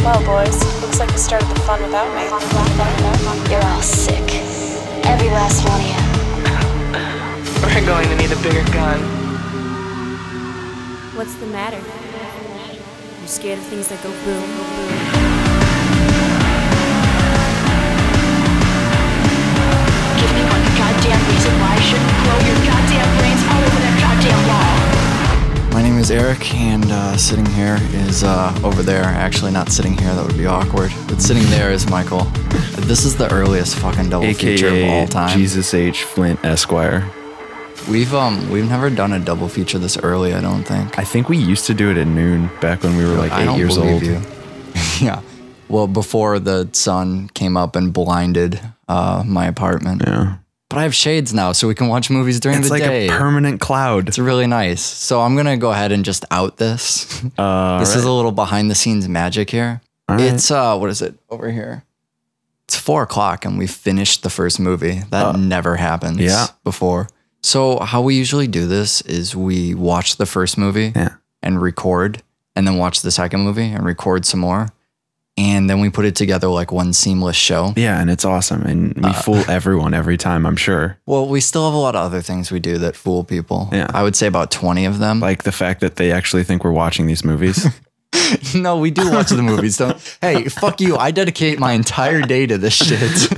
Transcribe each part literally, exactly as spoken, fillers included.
Well, boys, looks like you started the fun without me. You're all sick. Every last one of you. We're going to need a bigger gun. What's the matter? You scared of things that go boom, boom? Give me one goddamn reason why I shouldn't blow your goddamn brains all over that goddamn wall. My name is Eric, and uh, sitting here is uh, over there. Actually, not sitting here, that would be awkward. But sitting there is Michael. This is the earliest fucking double A K A feature of all time. Jesus H. Flint Esquire. We've um we've never done a double feature this early, I don't think. I think we used to do it at noon back when we were like I eight don't years believe old. You. Yeah. Well, before the sun came up and blinded uh, my apartment. Yeah. But I have shades now, so we can watch movies during It's the like day. a permanent cloud. It's really nice. So I'm gonna go ahead and just out this. Uh, this right. is a little behind the scenes magic here. All right. It's uh, what is it over here? It's four o'clock and we finished the first movie. That Uh, never happens. yeah. Before. So how we usually do this is we watch the first movie Yeah. and record, and then watch the second movie and record some more, and then we put it together like one seamless show. Yeah, and it's awesome. And we Uh, fool everyone every time, I'm sure. Well, we still have a lot of other things we do that fool people. Yeah. I would say about twenty of them. Like the fact that they actually think we're watching these movies. No, we do watch the movies. Don't. Hey, fuck you. I dedicate my entire day to this shit.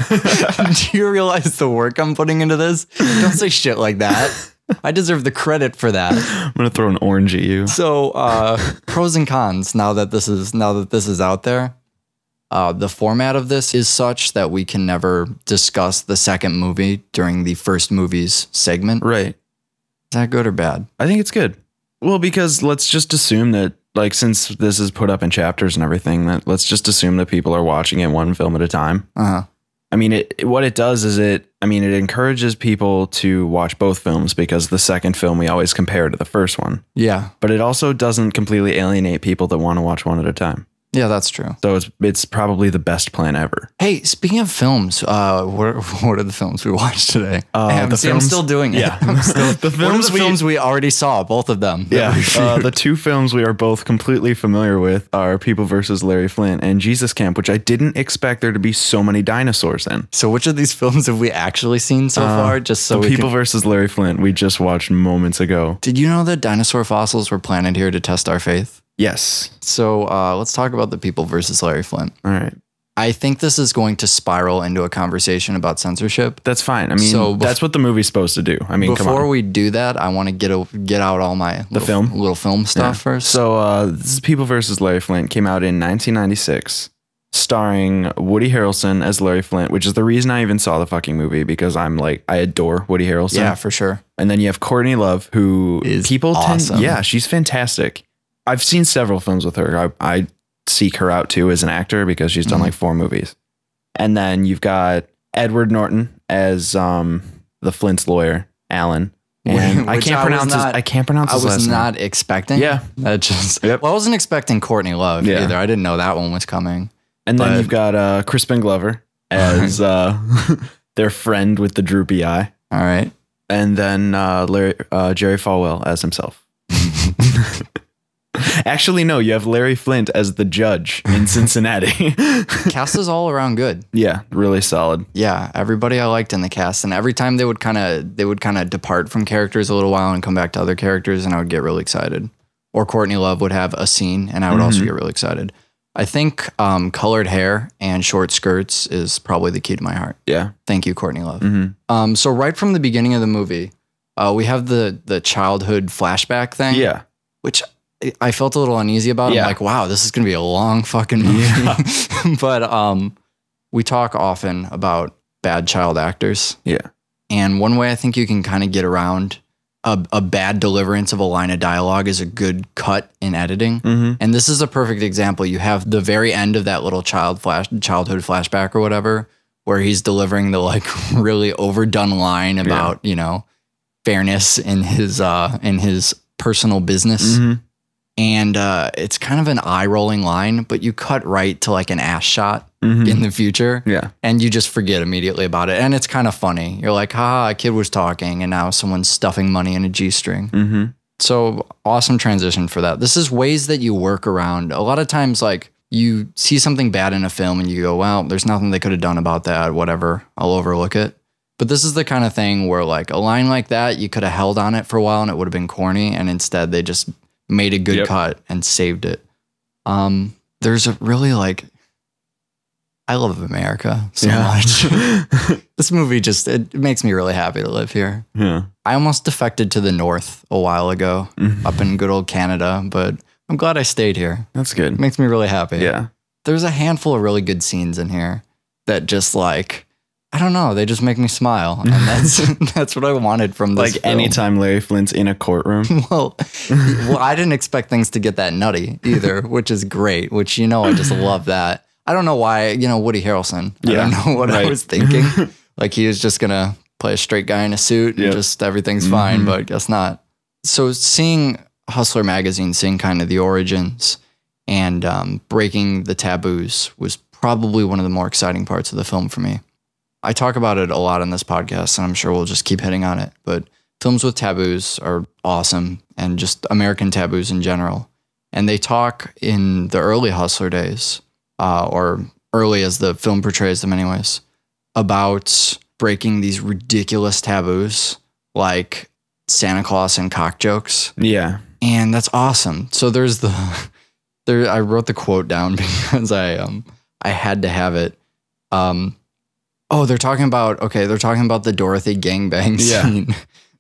Do you realize the work I'm putting into this? Don't say shit like that. I deserve the credit for that. I'm going to throw an orange at you. So, uh, pros and cons. Now that this is now that this is out there, uh, the format of this is such that we can never discuss the second movie during the first movie's segment. Right. Is that good or bad? I think it's good. Well, because let's just assume that, like, since this is put up in chapters and everything, that let's just assume that people are watching it one film at a time. Uh huh. I mean, it, what it does is it, I mean, it encourages people to watch both films because the second film we always compare to the first one. Yeah. But it also doesn't completely alienate people that want to watch one at a time. Yeah, that's true. So it's it's probably the best plan ever. Hey, speaking of films, uh, what, what are the films we watched today? Uh, Hey, I'm, the see, I'm films- still doing it. yeah. I'm still, The what are films the we- films we already saw? Both of them. that Yeah, we uh, reviewed? the two films we are both completely familiar with are People versus Larry Flint and Jesus Camp, which I didn't expect there to be so many dinosaurs in. So which of these films have we actually seen so Uh, far? Just so the we People can... versus Larry Flint we just watched moments ago. Did you know that dinosaur fossils were planted here to test our faith? Yes. So uh, let's talk about the People versus Larry Flint. All right. I think this is going to spiral into a conversation about censorship. That's fine. I mean, So bef- that's what the movie's supposed to do. I mean, come Before on. we do that, I want to get a, get out all my The little, film? little film stuff Yeah. first. So, uh, this is People versus Larry Flint. Came out in nineteen ninety-six, starring Woody Harrelson as Larry Flint, which is the reason I even saw the fucking movie because I'm like, I adore Woody Harrelson. yeah, for sure. And then you have Courtney Love, who Is people awesome. tend, yeah, she's fantastic. I've seen several films with her. I, I seek her out too as an actor because she's done Mhm. like four movies. And then you've got Edward Norton as um, the Flint's lawyer, Alan. And I Which can't I was pronounce his, not- I can't pronounce I his was last not name. expecting. Yeah. That just. Yep. Well, I wasn't expecting Courtney Love Yeah. either. I didn't know that one was coming. And then but- you've got uh, Crispin Glover as uh, their friend with the droopy eye. All right. And then uh, Larry, uh, Jerry Falwell as himself. Actually, no, you have Larry Flint as the judge in Cincinnati. Cast is all around good. Yeah, really solid. Yeah, everybody I liked in the cast, and every time they would kind of they would kind of depart from characters a little while and come back to other characters, and I would get really excited. Or Courtney Love would have a scene, and I would also Mhm. get really excited. I think um, colored hair and short skirts is probably the key to my heart. Yeah. Thank you, Courtney Love. hmm Um, so right from the beginning of the movie, uh, we have the the childhood flashback thing. Yeah. Which I- I felt a little uneasy about. Yeah. I'm like, wow, this is gonna be a long fucking movie. Yeah. But um, we talk often about bad child actors, Yeah. and one way I think you can kind of get around a, a bad deliverance of a line of dialogue is a good cut in editing. hmm And this is a perfect example. You have the very end of that little child flash, childhood flashback or whatever, where he's delivering the like really overdone line about you know fairness in his uh in his personal business. hmm And uh, it's kind of an eye rolling line, but you cut right to like an ass shot hmm in the future, Yeah. and you just forget immediately about it. And it's kind of funny. You're like, ha, a kid was talking, and now someone's stuffing money in a G string. hmm So awesome transition for that. This is ways that you work around. A lot of times, like you see something bad in a film and you go, well, there's nothing they could have done about that, whatever, I'll overlook it. But this is the kind of thing where like a line like that, you could have held on it for a while and it would have been corny. And instead they just made a good Yep. cut and saved it. Um, there's a really like, I love America so Yeah. much. This movie just, it makes me really happy to live here. Yeah. I almost defected to the north a while ago Mhm. up in good old Canada, but I'm glad I stayed here. That's It good. makes me really happy. Yeah. There's a handful of really good scenes in here that just like, I don't know, they just make me smile. And that's that's what I wanted from this Like film. anytime Larry Flint's in a courtroom. Well, well, I didn't expect things to get that nutty either, which is great, which, you know, I just love that. I don't know why, you know, Woody Harrelson. I Yeah, don't know what I right. was thinking. Like he was just going to play a straight guy in a suit and Yep. just everything's fine, Mhm. but guess not. So seeing Hustler magazine, seeing kind of the origins and um, breaking the taboos was probably one of the more exciting parts of the film for me. I talk about it a lot on this podcast, and I'm sure we'll just keep hitting on it. But films with taboos are awesome, and just American taboos in general. And they talk in the early Hustler days, uh, or early as the film portrays them anyways, about breaking these ridiculous taboos like Santa Claus and cock jokes. Yeah. And that's awesome. So there's the there I wrote the quote down because I um I had to have it. Um oh, they're talking about okay, they're talking about the Dorothy gangbang Yeah. scene.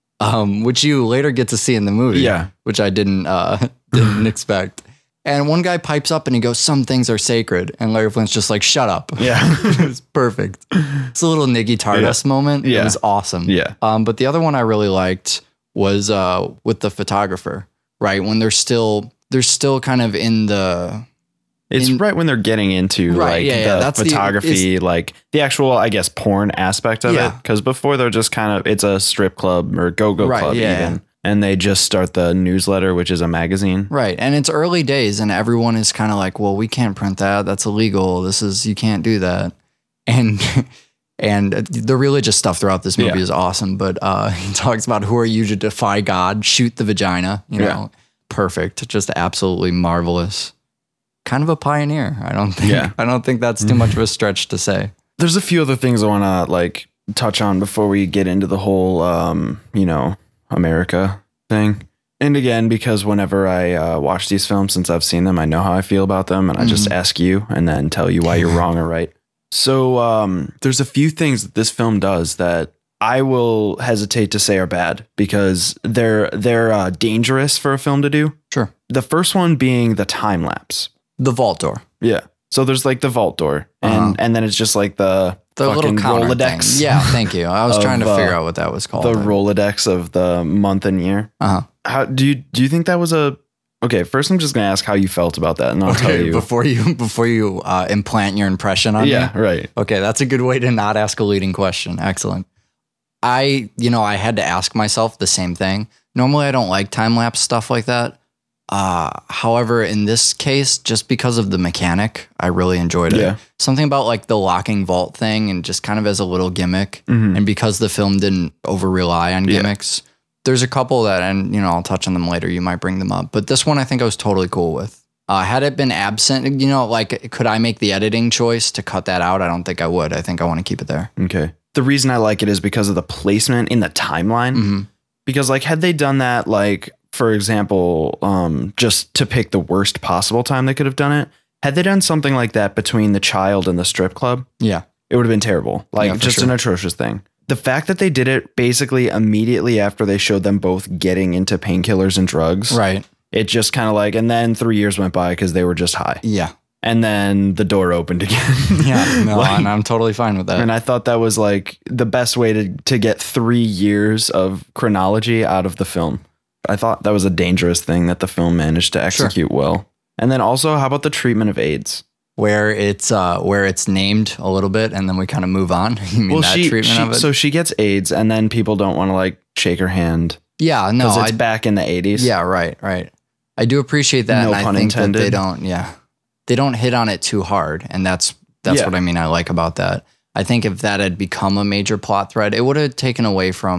Um, which you later get to see in the movie. Yeah. Which I didn't uh didn't expect. And one guy pipes up and he goes, "Some things are sacred." And Larry Flint's just like, "Shut up." Yeah. It was perfect. It's a little Niggy Tardust moment. It Yeah. was awesome. Yeah. Um, but the other one I really liked was uh with the photographer, right? When they're still they're still kind of in the It's In- right when they're getting into Right, like yeah, yeah, the that's the- photography, like the actual, I guess, porn aspect of Yeah. it. Because before they're just kind of, it's a strip club or go-go Right, club yeah, even. yeah. And they just start the newsletter, which is a magazine. right. And it's early days and everyone is kind of like, well, we can't print that. That's illegal. This is you can't do that. And and the religious stuff throughout this movie Yeah. is awesome. But uh he talks about who are you to defy God, shoot the vagina, you know. Yeah. Perfect. Just absolutely marvelous. Kind of a pioneer. I don't think Yeah. I don't think that's too much of a stretch to say. There's a few other things I want to like touch on before we get into the whole, um, you know, America thing. And again, because whenever I uh, watch these films, since I've seen them, I know how I feel about them, and I just ask you and then tell you why you're wrong or right. So um, there's a few things that this film does that I will hesitate to say are bad because they're they're uh, dangerous for a film to do. Sure. The first one being the time lapse. The vault door. Yeah. So there's like the vault door, and Uh-huh. and then it's just like the The little fucking counter Rolodex. thing. Yeah, thank you. I was of, trying to figure uh, out what that was called. the Rolodex of the month and year. Uh-huh. How do you do you think that was a okay? First, I'm just gonna ask how you felt about that, and I'll tell Okay, you. before you before you uh, implant your impression on Yeah, me. right. Okay, that's a good way to not ask a leading question. Excellent. I, you know, I had to ask myself the same thing. Normally, I don't like time lapse stuff like that. Uh, however, in this case, just because of the mechanic, I really enjoyed it. Yeah. Something about like the locking vault thing, and just kind of as a little gimmick, Mhm. and because the film didn't over rely on Yeah. gimmicks. There's a couple that, and you know, I'll touch on them later. You might bring them up, but this one I think I was totally cool with. Uh, had it been absent, you know, like could I make the editing choice to cut that out? I don't think I would. I think I want to keep it there. Okay. The reason I like it is because of the placement in the timeline. Mhm. Because like had they done that, like for example, um, just to pick the worst possible time they could have done it, had they done something like that between the child and the strip club, Yeah. it would have been terrible. Like Yeah, for just sure. an atrocious thing. The fact that they did it basically immediately after they showed them both getting into painkillers and drugs, Right. it just kind of like, and then three years went by because they were just high. Yeah. And then the door opened again. Yeah. No, Like- and I'm totally fine with that. And I thought that was like the best way to, to get three years of chronology out of the film. I thought that was a dangerous thing that the film managed to execute well. And then also, how about the treatment of AIDS? where it's uh where it's named a little bit and then we kind of move on. You mean Well, that she, treatment she of it? so she gets AIDS, and then people don't want to like shake her hand yeah, no, because it's I, back in the eighties. yeah, right, right. I do appreciate that, No and I pun think that they intended. don't, yeah, they don't hit on it too hard, and that's that's Yeah. what I mean. I like about that. I think if that had become a major plot thread, it would have taken away from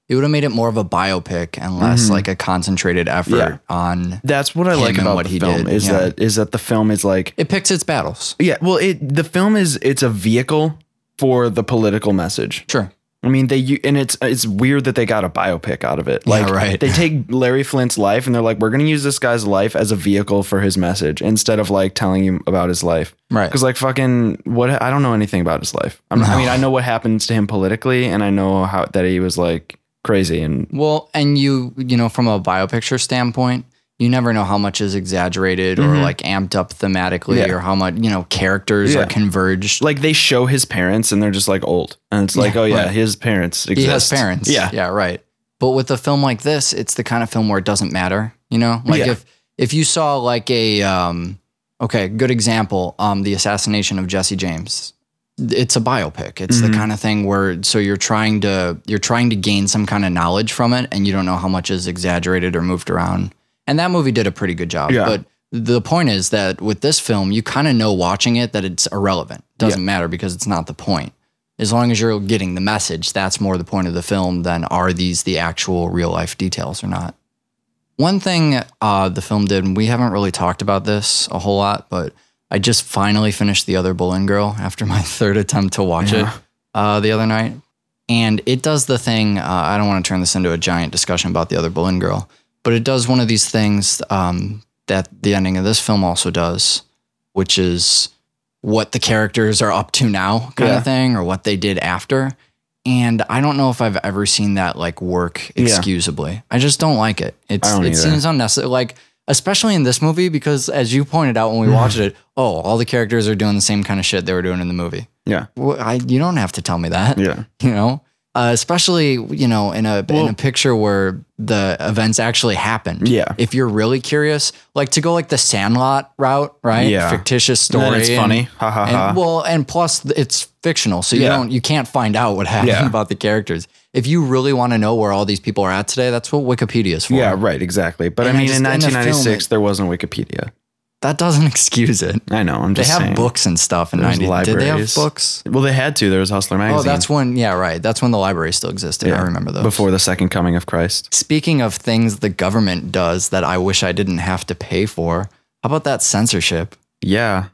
It would have made it more of a biopic and less like a concentrated effort Yeah. on. That's what I him like and about what the he film did, is yeah. that is that the film is like It picks its battles. yeah, well, it the film is it's a vehicle for the political message. Sure. I mean, they u- and it's it's weird that they got a biopic out of it. Like, Yeah, right. They take Larry Flint's life and they're like, we're going to use this guy's life as a vehicle for his message instead of like telling you about his life. Right. Because like fucking what I don't know anything about his life. I'm, I No. mean, I know what happens to him politically, and I know how that he was like crazy and Well, and you, you know, from a biopicture standpoint, you never know how much is exaggerated or like amped up thematically Yeah. or how much, you know, characters Yeah. are converged. like they show his parents and they're just like old, and it's like, Yeah, oh yeah, right. his parents exist. He has parents. Yeah, Yeah, right. But with a film like this, it's the kind of film where it doesn't matter, you know? Like Yeah. if if you saw like a um okay, good example, um the assassination of Jesse James. It's a biopic. It's Mm-hmm. the kind of thing where so you're trying to you're trying to gain some kind of knowledge from it and you don't know how much is exaggerated or moved around. And that movie did a pretty good job. Yeah. But the point is that with this film, you kind of know watching it that it's irrelevant. Doesn't matter because it's not the point. As long as you're getting the message, that's more the point of the film than are these the actual real life details or not. One thing uh, the film did, and we haven't really talked about this a whole lot, but I just finally finished The Other Boleyn Girl after my third attempt to watch Yeah. it uh, the other night. And it does the thing, uh, I don't want to turn this into a giant discussion about The Other Boleyn Girl, but it does one of these things um, that the ending of this film also does, which is what the characters are up to now kind Yeah. of thing, or what they did after. And I don't know if I've ever seen that like work excusably. I just don't like it. It's I don't it either. seems unnecessary. Like, especially in this movie, because as you pointed out when we watched it, oh, all the characters are doing the same kind of shit they were doing in the movie. yeah, Well, I, you don't have to tell me that. yeah. You know, uh, especially you know in a in Well- a picture where the events actually happened. Yeah. If you're really curious, like to go like the Sandlot route, right? Yeah. Fictitious And story. then it's and- funny. Ha ha ha. and, well, and plus th- it's fictional, so you Yeah. don't you can't find out what happened Yeah. about the characters. If you really want to know where all these people are at today, that's what Wikipedia is for. Yeah, right, exactly. But And I I mean, just- in in a film, nineteen ninety-six, it- there wasn't Wikipedia. That doesn't excuse it. I know. I'm They just have saying. books and stuff in There's ninety. Did they have libraries. books? Well, they had to. There was Hustler magazine. Oh, that's when. Yeah, right. That's when the library still existed. I remember those. Before the second coming of Christ. Speaking of things the government does that I wish I didn't have to pay for, how about that censorship? Yeah.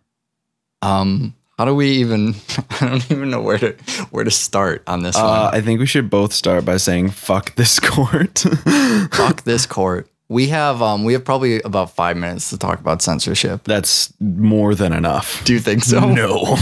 Um, how do we even? I don't even know where to where to start on this Uh, one. I think we should both start by saying "fuck this court." Fuck this court. We have um we have probably about five minutes to talk about censorship. That's more than enough. Do you think so? No.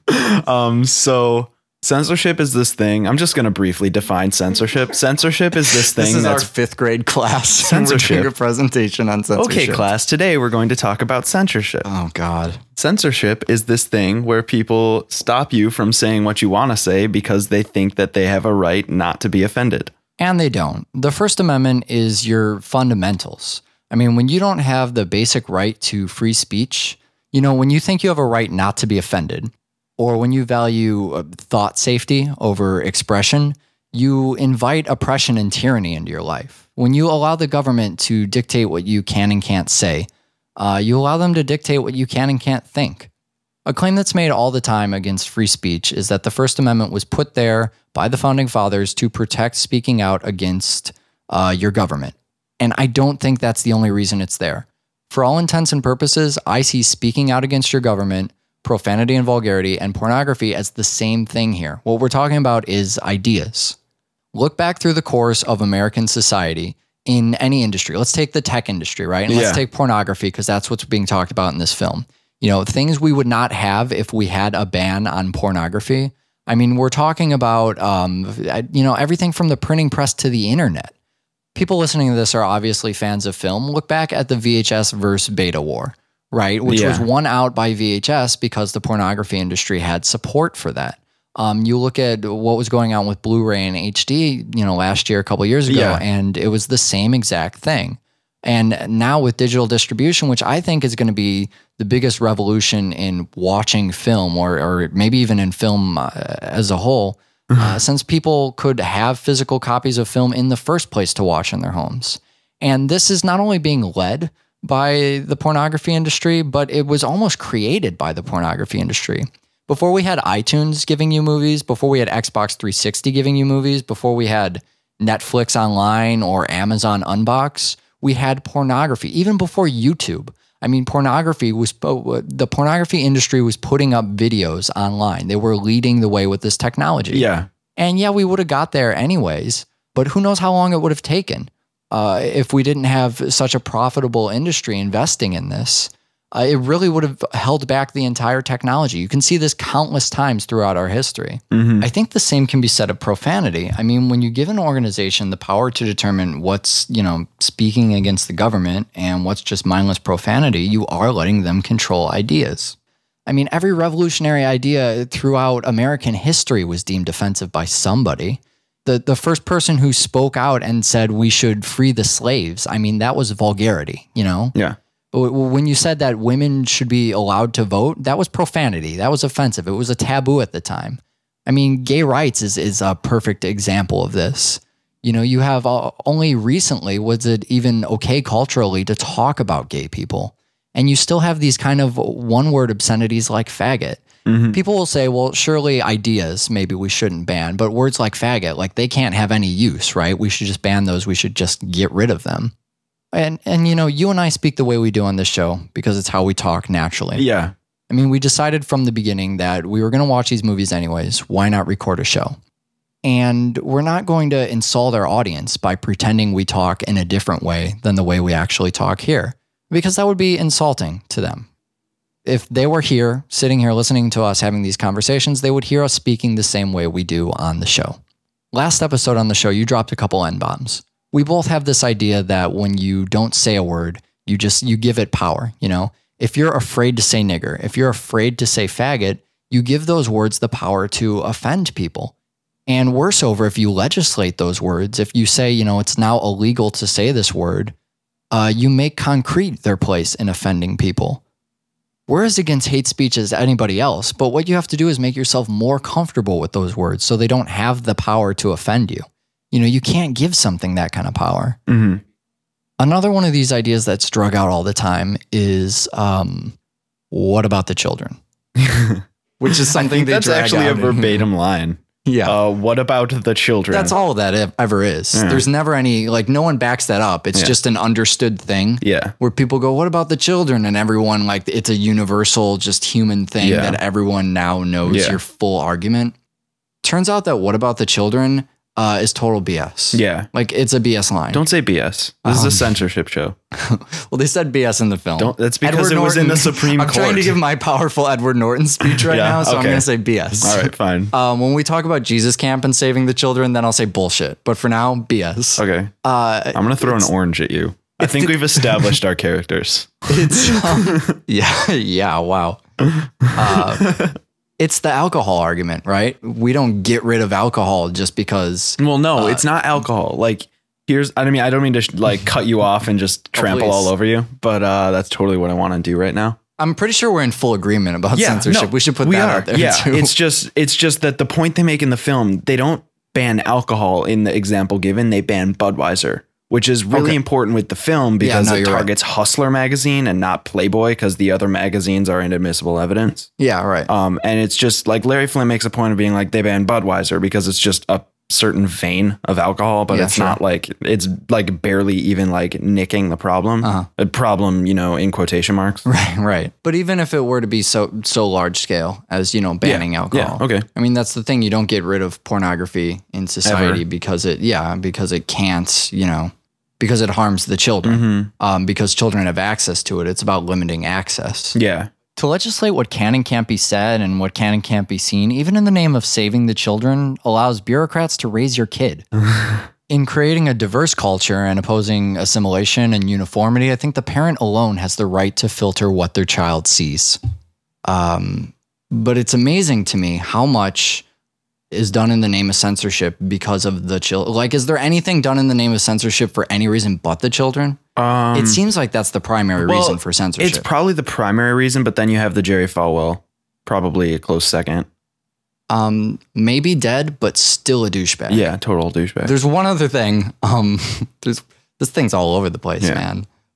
um. So censorship is this thing. I'm just going to briefly define censorship. Censorship is this thing This is our that's fifth grade class. Censorship. We're doing a presentation on censorship. okay. Class. Today we're going to talk about censorship. Oh God. Censorship is this thing where people stop you from saying what you want to say because they think that they have a right not to be offended. And they don't. The First Amendment is your fundamentals. I mean, when you don't have the basic right to free speech, you know, when you think you have a right not to be offended, or when you value uh, thought safety over expression, you invite oppression and tyranny into your life. When you allow the government to dictate what you can and can't say, uh, you allow them to dictate what you can and can't think. A claim that's made all the time against free speech is that the First Amendment was put there by the Founding Fathers to protect speaking out against uh, your government. And I don't think that's the only reason it's there. For all intents and purposes, I see speaking out against your government, profanity and vulgarity, and pornography as the same thing here. What we're talking about is ideas. Look back through the course of American society in any industry. Let's take the tech industry, right? And Yeah. let's take pornography because that's what's being talked about in this film. You know, things we would not have if we had a ban on pornography. I mean, we're talking about, um, you know, everything from the printing press to the internet. People listening to this are obviously fans of film. Look back at the V H S versus beta war, right? Which Yeah. was won out by V H S because the pornography industry had support for that. Um, you look at what was going on with Blu-ray and H D, you know, last year, a couple of years ago, Yeah. and it was the same exact thing. And now with digital distribution, which I think is going to be the biggest revolution in watching film, or or maybe even in film uh, as a whole, uh, since people could have physical copies of film in the first place to watch in their homes. And this is not only being led by the pornography industry, but it was almost created by the pornography industry. Before we had iTunes giving you movies, before we had Xbox three sixty giving you movies, before we had Netflix Online or Amazon Unbox, we had pornography, even before YouTube. I mean, pornography was, the pornography industry was putting up videos online. They were leading the way with this technology. Yeah. And yeah, we would have got there anyways, but who knows how long it would have taken uh, if we didn't have such a profitable industry investing in this. Uh, it really would have held back the entire technology. You can see this countless times throughout our history. Mm-hmm. I think the same can be said of profanity. I mean, when you give an organization the power to determine what's, you know, speaking against the government and what's just mindless profanity, you are letting them control ideas. I mean, every revolutionary idea throughout American history was deemed offensive by somebody. The the first person who spoke out and said we should free the slaves, I mean, that was vulgarity, you know? Yeah. But when you said that women should be allowed to vote, that was profanity. That was offensive. It was a taboo at the time. I mean, gay rights is, is a perfect example of this. You know, you have uh, only recently was it even okay culturally to talk about gay people. And you still have these kind of one-word obscenities like faggot. Mm-hmm. People will say, well, surely ideas maybe we shouldn't ban, but words like faggot, like they can't have any use, right? We should just ban those. We should just get rid of them. And, and you know, you and I speak the way we do on this show because it's how we talk naturally. Yeah. I mean, we decided from the beginning that we were going to watch these movies anyways. Why not record a show? And we're not going to insult our audience by pretending we talk in a different way than the way we actually talk here, because that would be insulting to them. If they were here, sitting here listening to us having these conversations, they would hear us speaking the same way we do on the show. Last episode on the show, you dropped a couple N-bombs. We both have this idea that when you don't say a word, you just, you give it power, you know? If you're afraid to say nigger, if you're afraid to say faggot, you give those words the power to offend people. And worse over, if you legislate those words, if you say, you know, it's now illegal to say this word, uh, you make concrete their place in offending people. We're as against hate speech as anybody else, but what you have to do is make yourself more comfortable with those words so they don't have the power to offend you. You know, you can't give something that kind of power. Mm-hmm. Another one of these ideas that's drug out all the time is, um, what about the children? Which is something I think they that's drag actually out a verbatim line. Yeah. Uh, what about the children? That's all that ev- ever is. Yeah. There's never any, like, no one backs that up. It's Yeah. just an understood thing. Yeah. Where people go, what about the children? And everyone, like, it's a universal, just human thing Yeah. that everyone now knows Yeah. your full argument. Turns out that what about the children uh, is total B S. Yeah. Like, it's a B S line. Don't say B S. This is Um, a censorship show. Well, they said B S in the film. Don't- that's because it was in the Supreme I'm trying to Court. give my powerful Edward Norton speech right Yeah, now, so I'm okay. going to say B S. All right, fine. Um, when we talk about Jesus Camp and saving the children, then I'll say bullshit. But for now, B S. Okay. Uh, I'm going to throw an orange at you. I think we've established our characters. It's um, yeah, yeah, wow. Uh, it's the alcohol argument, right? We don't get rid of alcohol just because. Well, no, Uh, it's not alcohol. Like, here's, I mean, I don't mean to sh- like cut you off and just trample please. all over you, but uh, that's totally what I want to do right now. I'm pretty sure we're in full agreement about censorship. we should put we that are. out there Yeah, too. it's just, it's just that the point they make in the film, they don't ban alcohol in the example given. They ban Budweiser, which is really Okay. important with the film because no, it you're right. targets Hustler magazine and not Playboy because the other magazines are inadmissible evidence. yeah, right. Um, and it's just like Larry Flynn makes a point of being like they ban Budweiser because it's just a certain vein of alcohol, but Yeah, it's sure. not like it's like barely even like nicking the problem. Uh-huh. A problem, you know, in quotation marks. Right, right. But even if it were to be so so large scale as, you know, banning Yeah, alcohol. yeah, okay. I mean, that's the thing. You don't get rid of pornography in society Ever. because it, yeah, because it can't, you know, because it harms the children. Mm-hmm. Um, because children have access to it. It's about limiting access. Yeah. To legislate what can and can't be said and what can and can't be seen, even in the name of saving the children, allows bureaucrats to raise your kid. In creating a diverse culture and opposing assimilation and uniformity, I think the parent alone has the right to filter what their child sees. Um, but it's amazing to me how much is done in the name of censorship because of the children. Like, is there anything done in the name of censorship for any reason but the children? Um, It seems like that's the primary well, reason for censorship. It's probably the primary reason, but then you have the Jerry Falwell, probably a close second. Um, maybe dead, but still a douchebag. Yeah, total douchebag. There's one other thing. Um, there's this thing's all over the place, Yeah. man.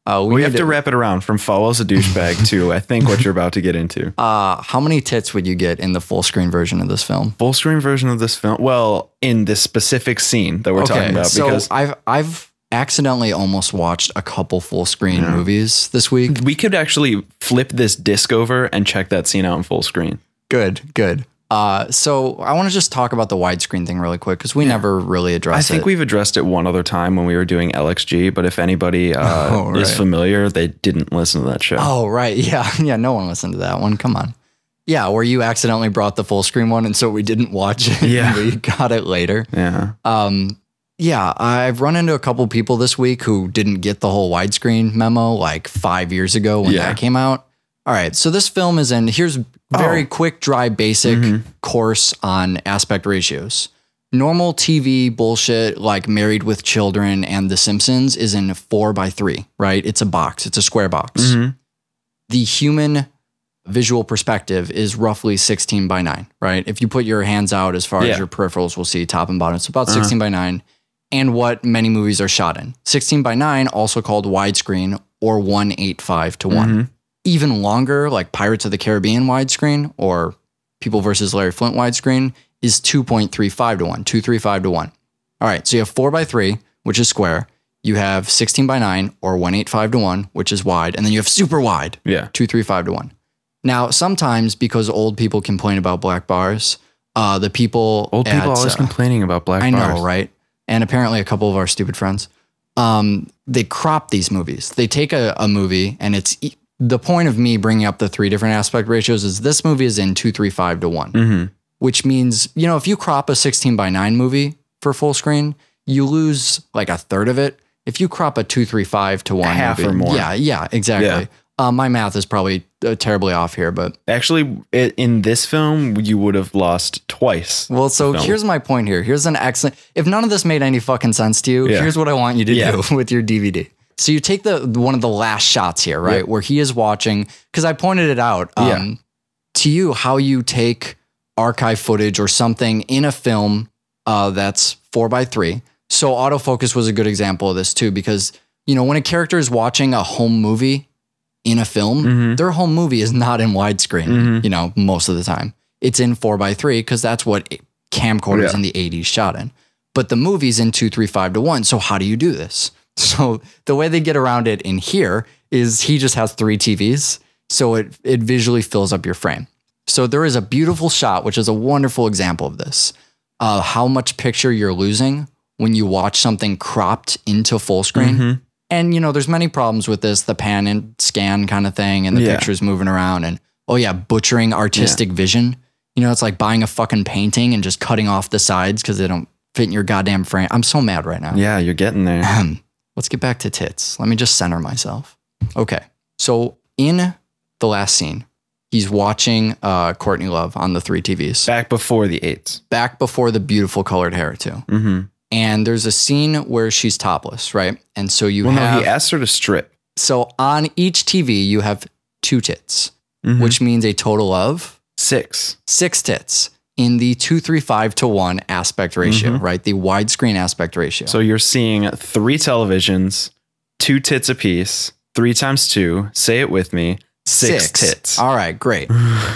Uh, We, need have to wrap it around from follows a douchebag to I think what you're about to get into. Uh, how many tits would you get in the full screen version of this film? Full screen version of this film. Well, in this specific scene that we're talking about, so because I've I've accidentally almost watched a couple full screen Yeah. movies this week. we could actually flip this disc over and check that scene out in full screen. Good, good. Uh, so I want to just talk about the widescreen thing really quick because we never really I addressed think it. we've addressed it one other time when we were doing L X G, but if anybody uh, Oh, right. is familiar, they didn't listen to that show. Oh, right. Yeah. Yeah. No one listened to that one. Come on. Yeah. Where you accidentally brought the full screen one. And so we didn't watch it. Yeah. We got it later. Yeah. Um, yeah. I've run into a couple people this week who didn't get the whole widescreen memo like five years ago when Yeah. that came out. All right. So this film is in, here's very Oh. quick, dry, basic Mhm. course on aspect ratios. Normal T V bullshit like Married with Children and The Simpsons is in four by three, right? It's a box. It's a square box. Mhm. The human visual perspective is roughly sixteen by nine, right? If you put your hands out as far Yeah. as your peripherals will see top and bottom, it's about Uh-huh. sixteen by nine. And what many movies are shot in. sixteen by nine, also called widescreen or one eighty-five to one. Mhm. Even longer, like Pirates of the Caribbean widescreen or People versus Larry Flint widescreen, is two point three five to one, two thirty-five to one. All right, so you have four by three, which is square. You have sixteen by nine or one eighty-five to one, which is wide. And then you have super wide, Yeah. two thirty-five to one. Now, sometimes because old people complain about black bars, uh, the people Old people at, always uh, complaining about black I bars. know, right? And apparently a couple of our stupid friends, um, they crop these movies. They take a, a movie and it's e- the point of me bringing up the three different aspect ratios is this movie is in two thirty-five to one, Mm-hmm. which means, you know, if you crop a sixteen by nine movie for full screen, you lose like a third of it. If you crop a two thirty-five to one, Half movie, or more. Yeah, yeah, exactly. Yeah. Uh, my math is probably uh, terribly off here, but Actually, i- in this film, you would have lost twice. well, so the film. here's my point here. Here's an excellent. If none of this made any fucking sense to you, Yeah. here's what I want you to Yeah. do with your D V D. So you take the one of the last shots here, right, Yep. where he is watching, because I pointed it out um, Yeah. to you how you take archive footage or something in a film uh, that's four by three. So autofocus was a good example of this too, because you know when a character is watching a home movie in a film, Mhm. their home movie is not in widescreen. Mhm. You know, most of the time it's in four by three because that's what camcorders Yeah. in the eighties shot in. But the movie's in two three five to one. So how do you do this? So the way they get around it in here is he just has three T Vs, so it it visually fills up your frame. So there is a beautiful shot, which is a wonderful example of this. Uh, how much picture you're losing when you watch something cropped into full screen. Mhm. And you know, there's many problems with this, the pan and scan kind of thing, and the Yeah. pictures moving around, and oh yeah, butchering artistic vision. You know, it's like buying a fucking painting and just cutting off the sides because they don't fit in your goddamn frame. I'm so mad right now. Yeah, you're getting there. Ahem. Let's get back to tits. Let me just center myself. Okay. So in the last scene, he's watching uh, Courtney Love on the three T Vs Back before the eights. back before the beautiful colored hair too. Mm-hmm. And there's a scene where she's topless, right? And so you Well, have, no, he asked her to strip. so on each T V, you have two tits, Mhm. which means a total of Six. six tits in the two thirty-five to one aspect ratio, Mhm. right? The widescreen aspect ratio. So you're seeing three televisions, two tits apiece, three times two. Say it with me. Six, tits. All right, great.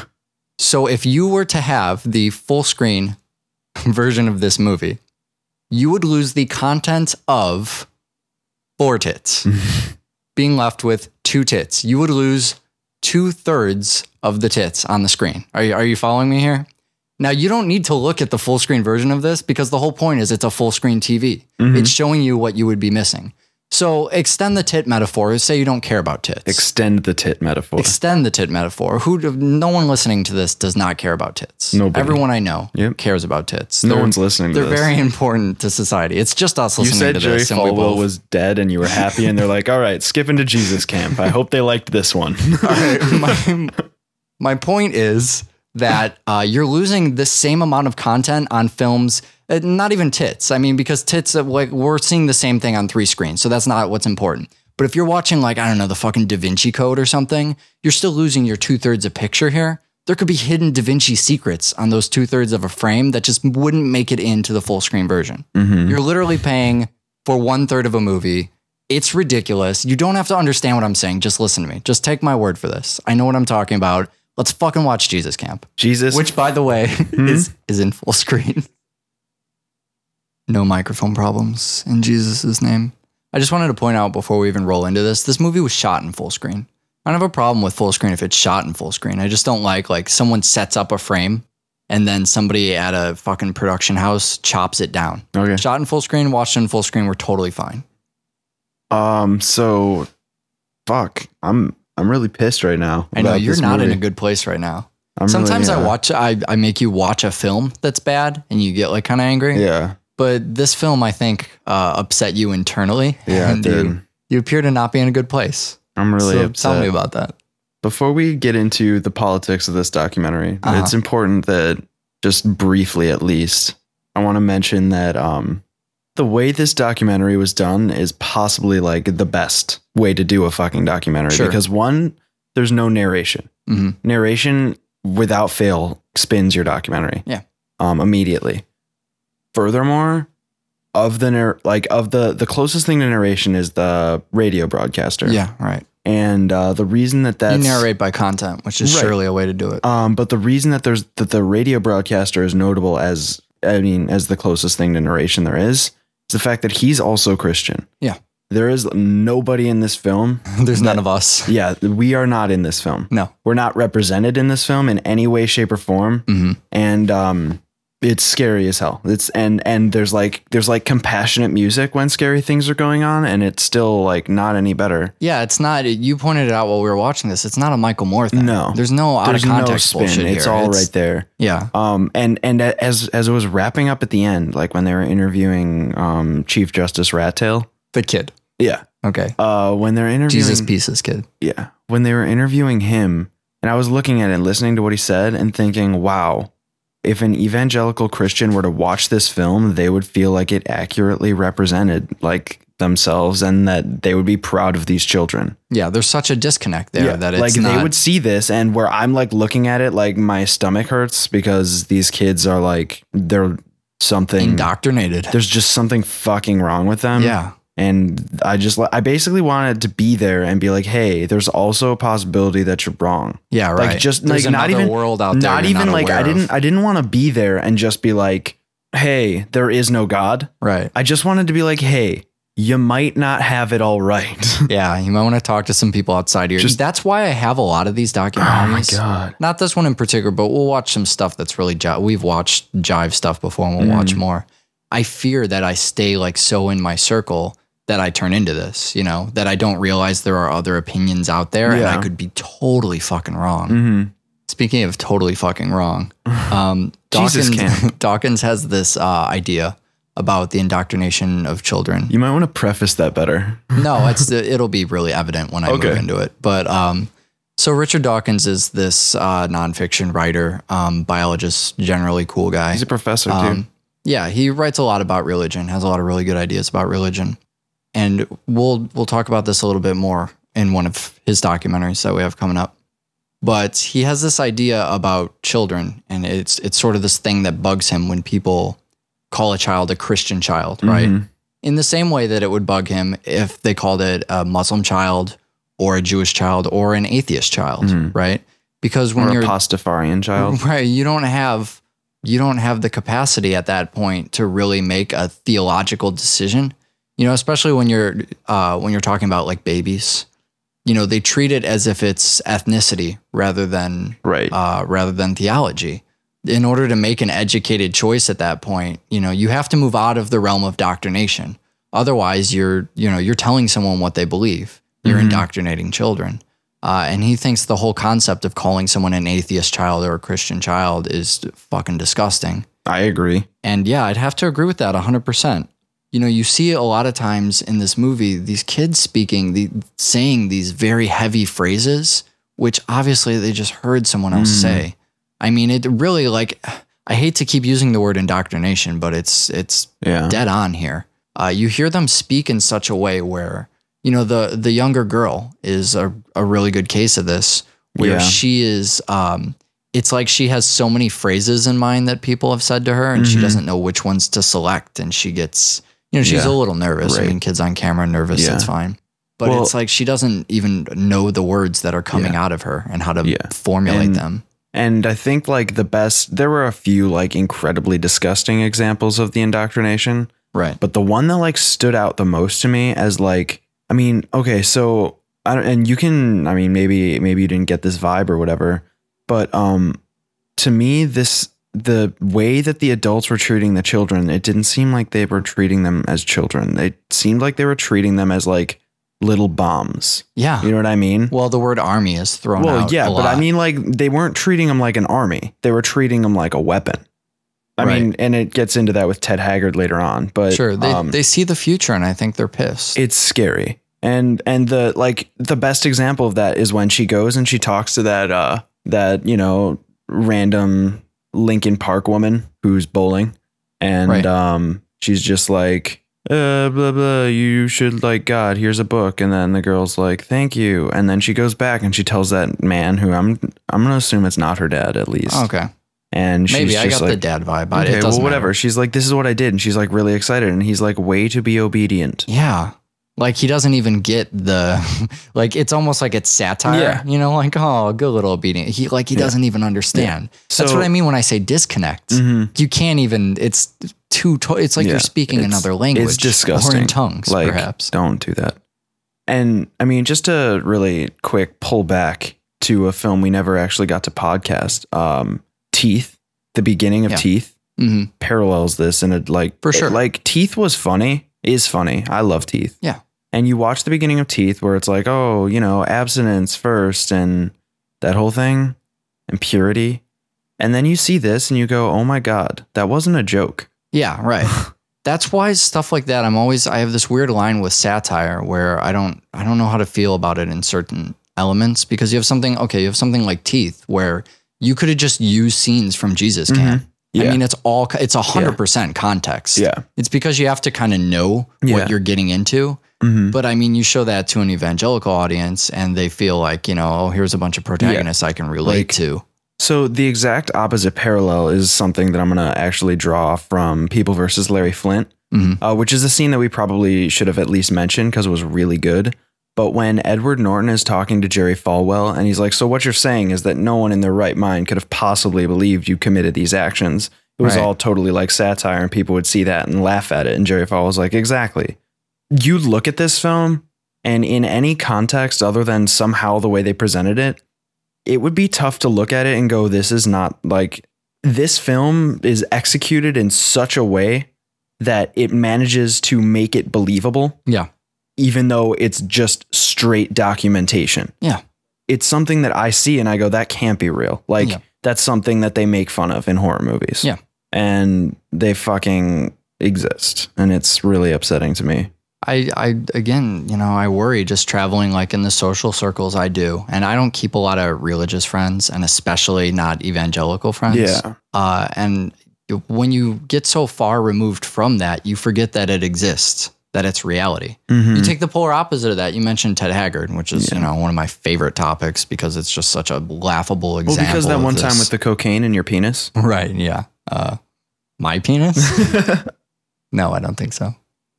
So if you were to have the full screen version of this movie, you would lose the content of four tits, being left with two tits. You would lose two thirds of the tits on the screen. Are you, are you following me here? Now, you don't need to look at the full screen version of this because the whole point is it's a full screen T V. Mhm. It's showing you what you would be missing. So extend the tit metaphor. Say you don't care about tits. Extend the tit metaphor. Extend the tit metaphor. Who? No one listening to this does not care about tits. Nobody. Everyone I know Yep. cares about tits. No They're- one's listening to They're this. very important to society. It's just us You listening said to Jerry this, and we Falwell both. was dead and you were happy, and they're like, all right, skip into Jesus camp. I hope they liked this one. All right, my, my point is that uh, you're losing the same amount of content on films. Uh, not even tits. I mean, because tits, uh, like we're seeing the same thing on three screens, so that's not what's important. But if you're watching, like I don't know, the fucking Da Vinci Code or something, you're still losing your two thirds of picture here. There could be hidden Da Vinci secrets on those two thirds of a frame that just wouldn't make it into the full screen version. Mhm. You're literally paying for one third of a movie It's ridiculous. You don't have to understand what I'm saying. Just listen to me. Just take my word for this. I know what I'm talking about. Let's fucking watch Jesus Camp. Jesus. Which, by the way, is is in full screen. No microphone problems in Jesus' name. I just wanted to point out before we even roll into this, this movie was shot in full screen. I don't have a problem with full screen if it's shot in full screen. I just don't like, like, someone sets up a frame and then somebody at a fucking production house chops it down. Okay. Shot in full screen, watched in full screen, we're totally fine. Um, so fuck. I'm I'm really pissed right now. I know about you're this not movie. in a good place right now. I'm Sometimes really, I uh, watch, I, I make you watch a film that's bad and you get like kind of angry. Yeah. But this film, I think, uh, upset you internally. Yeah, it and did. You, you appear to not be in a good place. I'm really so upset. Tell me about that. Before we get into the politics of this documentary, Uh-huh. it's important that just briefly at least, I want to mention that um, the way this documentary was done is possibly like the best way to do a fucking documentary. Sure. Because one, there's no narration. hmm Narration without fail spins your documentary. Yeah. Um, immediately. Furthermore, of the nar- like of the the closest thing to narration is the radio broadcaster. Yeah, right. And uh, the reason that that's you narrate by content, which is Right. surely a way to do it. um, but the reason that there's that the radio broadcaster is notable as I mean as the closest thing to narration there is is the fact that he's also Christian. Yeah. There is nobody in this film. There's none of us. Yeah, we are not in this film. No. We're not represented in this film in any way, shape, or form. Mhm. And um, it's scary as hell. It's and and there's like there's like compassionate music when scary things are going on, and it's still like not any better. Yeah, it's not. You pointed it out while we were watching this. It's not a Michael Moore thing. No. There's no out There's of no context spin. bullshit It's here. all right there. Yeah. Um, and and as as it was wrapping up at the end, like when they were interviewing um Chief Justice Rattail. The kid. Yeah. Okay. Uh, when they're interviewing Jesus Pieces kid. Yeah. When they were interviewing him, and I was looking at it and listening to what he said and thinking, wow, if an evangelical Christian were to watch this film, they would feel like it accurately represented like themselves and that they would be proud of these children. Yeah, there's such a disconnect there that it's like not, they would see this and where I'm like looking at it, like my stomach hurts because these kids are like, they're something, indoctrinated. there's just something fucking wrong with them. Yeah. And I just, I basically wanted to be there and be like, hey, there's also a possibility that you're wrong. Yeah, right. Like just There's like not another even world out there Not you're even not like I aware didn't, of. I didn't want to be there and just be like, hey, there is no God. Right. I just wanted to be like, hey, you might not have it all right. Yeah, you might want to talk to some people outside here. Just- That's why I have a lot of these documentaries. Oh my God. Not this one in particular, but we'll watch some stuff that's really ji- we've watched jive stuff before and we'll Mm. watch more. I fear that I stay like so in my circle that I turn into this, you know, that I don't realize there are other opinions out there and Yeah. I could be totally fucking wrong. Mm-hmm. Speaking of totally fucking wrong, um, Jesus Dawkins, camp. Dawkins has this uh, idea about the indoctrination of children. You might want to preface that better. No, it's it'll be really evident when I Okay. move into it. But um, so Richard Dawkins is this uh, nonfiction writer, um, biologist, generally cool guy. He's a professor too. Um, yeah, he writes a lot about religion, has a lot of really good ideas about religion, and we'll we'll talk about this a little bit more in one of his documentaries that we have coming up. But he has this idea about children, and it's it's sort of this thing that bugs him when people call a child a Christian child, right? Mhm. In the same way that it would bug him if they called it a Muslim child or a Jewish child or an atheist child, Mhm. right? Because when Or you're a Pastafarian child. right, you don't have you don't have the capacity at that point to really make a theological decision. You know, especially when you're uh, when you're talking about like babies. You know, they treat it as if it's ethnicity rather than Right. uh, rather than theology. In order to make an educated choice at that point, you know, you have to move out of the realm of doctrination. Otherwise, you're, you know, you're telling someone what they believe. You're Mhm. indoctrinating children. Uh, and he thinks the whole concept of calling someone an atheist child or a Christian child is fucking disgusting. I agree. And yeah, I'd have to agree with that one hundred percent. You know, you see a lot of times in this movie, these kids speaking, the, saying these very heavy phrases, which obviously they just heard someone else Mm. say. I mean, it really like, I hate to keep using the word indoctrination, but it's it's Yeah. dead on here. Uh, you hear them speak in such a way where, you know, the the younger girl is a, a really good case of this, where Yeah. she is, um, it's like she has so many phrases in mind that people have said to her and she Mhm. doesn't know which ones to select. And she gets, You know, she's Yeah. a little nervous. Right. I mean, kids on camera nervous, Yeah. that's fine. But Well- it's like she doesn't even know the words that are coming Yeah. out of her and how to Yeah. formulate And- them. And I think like the best, there were a few like incredibly disgusting examples of the indoctrination, Right. but the one that like stood out the most to me as like, I mean, okay, so I don't, and you can, I mean, maybe, maybe you didn't get this vibe or whatever, but um, to me, this, the way that the adults were treating the children, it didn't seem like they were treating them as children. It seemed like they were treating them as like little bombs. Yeah. You know what I mean? Well, the word army is thrown Well, out. yeah, a but I lot. mean, like, they weren't treating him like an army. They were treating him like a weapon. I Right. mean, and it gets into that with Ted Haggard later on. But sure, they, um, they see the future and I think they're pissed. it's scary. And and the like the best example of that is when she goes and she talks to that uh that you know random Lincoln Park woman who's bowling, and Right. um she's just like, uh, blah blah, you should like God, here's a book. And then the girl's like, thank you. And then she goes back and she tells that man, who I'm I'm gonna assume it's not her dad at least. okay. And she's Maybe I just got like, the dad vibe, but okay, it well, doesn't whatever. matter. She's like, this is what I did. And she's like really excited. And he's like, way to be obedient. Yeah. Like he doesn't even get the, like it's almost like it's satire, Yeah. you know, like, oh, good little obedient. He like, he doesn't even understand. That's So- what I mean when I say disconnect. Mhm. You can't even, it's too, to- it's like Yeah, you're speaking it's- another language. It's disgusting. Or in tongues, like, perhaps. Don't do that. And I mean, just to really quick pull back to a film we never actually got to podcast, um, Teeth, the beginning of Yeah. Teeth hmm parallels this, and it like For sure. it, like Teeth was funny, is funny. I love Teeth. Yeah. And you watch the beginning of Teeth where it's like, oh, you know, abstinence first and that whole thing and purity. And then you see this and you go, oh my God, that wasn't a joke. Yeah, right. That's why stuff like that, I'm always, I have this weird line with satire where I don't, I don't know how to feel about it in certain elements, because you have something, okay, you have something like Teeth where you could have just used scenes from Jesus Camp. Yeah. I mean, it's all, it's a hundred percent context. Yeah. It's because you have to kind of know Yeah. what you're getting into. Mhm. But I mean, you show that to an evangelical audience and they feel like, you know, oh, here's a bunch of protagonists I can relate Like- to. So the exact opposite parallel is something that I'm going to actually draw from People versus Larry Flint, Mhm. uh, which is a scene that we probably should have at least mentioned because it was really good. But when Edward Norton is talking to Jerry Falwell and he's like, so what you're saying is that no one in their right mind could have possibly believed you committed these actions. It was Right. all totally like satire and people would see that and laugh at it. And Jerry Falwell's like, exactly. You look at this film and in any context other than somehow the way they presented it, it would be tough to look at it and go, this is not like, this film is executed in such a way that it manages to make it believable, Yeah. even though it's just straight documentation. Yeah. It's something that I see and I go, that can't be real. Like, Yeah. that's something that they make fun of in horror movies. Yeah. And they fucking exist. And it's really upsetting to me. I, I, again, you know, I worry just traveling like in the social circles I do. And I don't keep a lot of religious friends and especially not evangelical friends. Yeah. Uh, and when you get so far removed from that, you forget that it exists, that it's reality. Mhm. You take the polar opposite of that. You mentioned Ted Haggard, which is, Yeah. you know, one of my favorite topics because it's just such a laughable Well, example. because that of one time this. with the cocaine in your penis. Right, yeah. Uh, my penis? No, I don't think so.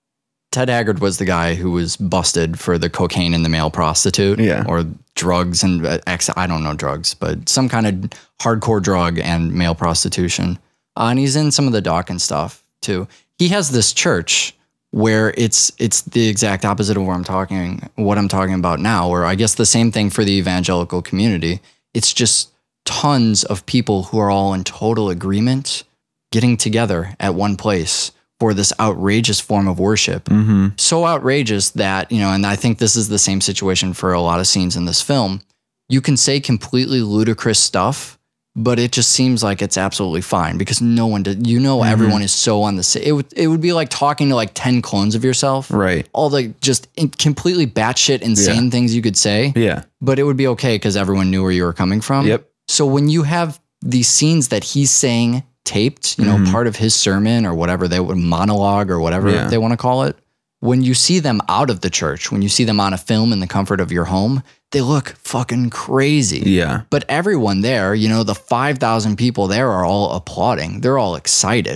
Ted Haggard was the guy who was busted for the cocaine in the male prostitute, Yeah. or drugs and uh, ex. I don't know drugs, but some kind of hardcore drug and male prostitution. Uh, and he's in some of the Dawkins stuff too. He has this church where it's it's the exact opposite of what I'm talking what I'm talking about now. Where I guess the same thing for the evangelical community. It's just tons of people who are all in total agreement, getting together at one place for this outrageous form of worship. Mm-hmm. So outrageous that, you know, and I think this is the same situation for a lot of scenes in this film. You can say completely ludicrous stuff, but it just seems like it's absolutely fine because no one did, you know, everyone is so on the same. It would, it would be like talking to like ten clones of yourself. Right. All the just in, completely batshit insane Yeah. things you could say, Yeah. but it would be okay because everyone knew where you were coming from. Yep. So when you have these scenes that he's saying taped, you know, Mhm. part of his sermon or whatever they would monologue or whatever Yeah. they want to call it, when you see them out of the church, when you see them on a film in the comfort of your home, they look fucking crazy. Yeah. But everyone there, you know, the five thousand people there are all applauding. They're all excited.